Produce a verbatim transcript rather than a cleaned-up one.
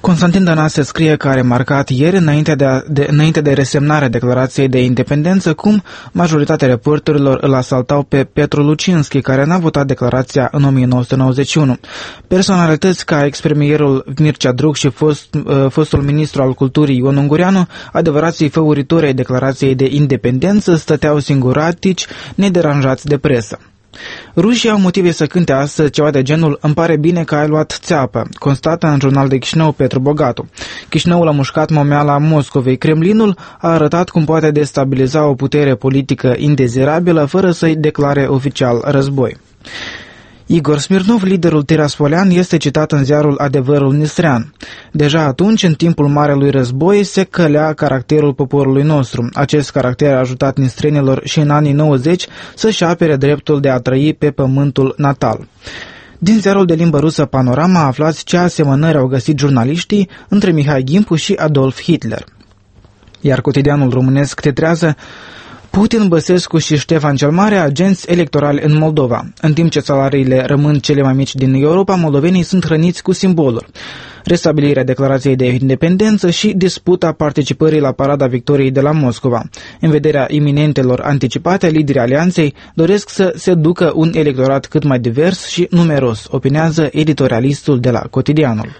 Constantin Tănase scrie că a remarcat ieri, înainte de, de, înainte de resemnarea declarației de independență, cum majoritatea reporterilor îl asaltau pe Petru Lucinski, care n-a votat declarația în o mie nouă sute nouăzeci și unu. Personalități ca ex-premierul Mircea Druc și fost, uh, fostul ministru al culturii Ion Ungureanu, adevărații făuritori ai declarației de independență, stăteau singuratici, nederanjați de presă. Rușii au motive să cânte astăzi ceva de genul "Îmi pare bine că ai luat țeapă", constată în jurnal de Chișinău Petru Bogatu. Chișinăul a mușcat momeala Moscovei. Kremlinul a arătat cum poate destabiliza o putere politică indezirabilă fără să-i declare oficial război. Igor Smirnov, liderul tiraspolean, este citat în ziarul Adevărul Nistrean. Deja atunci, în timpul Marelui Război, se călea caracterul poporului nostru. Acest caracter a ajutat nistrenilor și în anii nouăzeci să-și apere dreptul de a trăi pe pământul natal. Din ziarul de limbă rusă Panorama aflați ce asemănări au găsit jurnaliștii între Mihai Gimpu și Adolf Hitler. Iar cotidianul românesc titrează: Putin, Băsescu și Ștefan cel Mare, agenți electorali în Moldova. În timp ce salariile rămân cele mai mici din Europa, moldovenii sunt hrăniți cu simboluri. Restabilirea declarației de independență și disputa participării la Parada Victoriei de la Moscova. În vederea iminentelor anticipate, liderii alianței doresc să se ducă un electorat cât mai divers și numeros, opinează editorialistul de la Cotidianul.